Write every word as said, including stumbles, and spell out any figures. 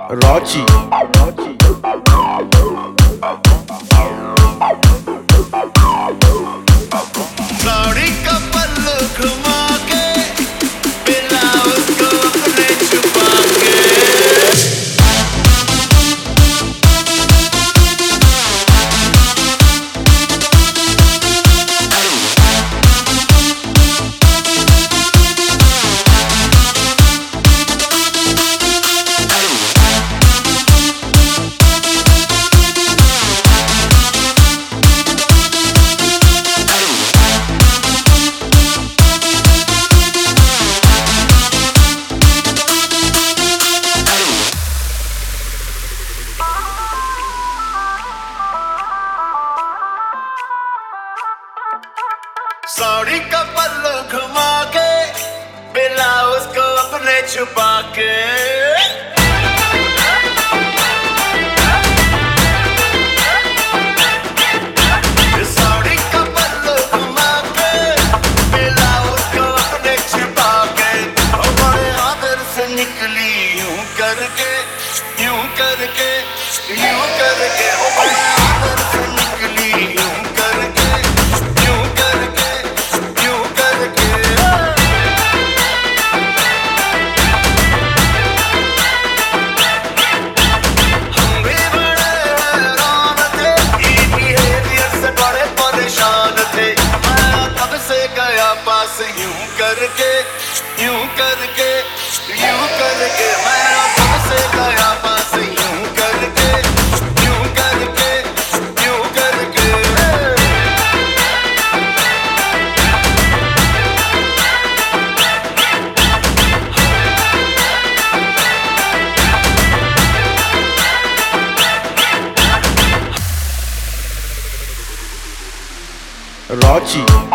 Rachi. Sari का पल्लू घुमा के ब्लाउज को अपने छुपा के साड़ी का पल्लू घुमा के ब्लाउज को अपने छुपा के साड़ी का पल्लू घुमा के ब्लाउज को अपने छुपा के बड़े आदर से निकली यूं करके यूं करके यूं करके बड़े आदर से निकली यूं करके यूं करके यूं करके हम भी बड़े हैरान थे ये बिहेवियर से बड़े परेशान थे मैं तब से गया पास यूं करके यूं करके यूं करके मैं तब से गया पास यूं करके यूं करके यूं करके Rachi.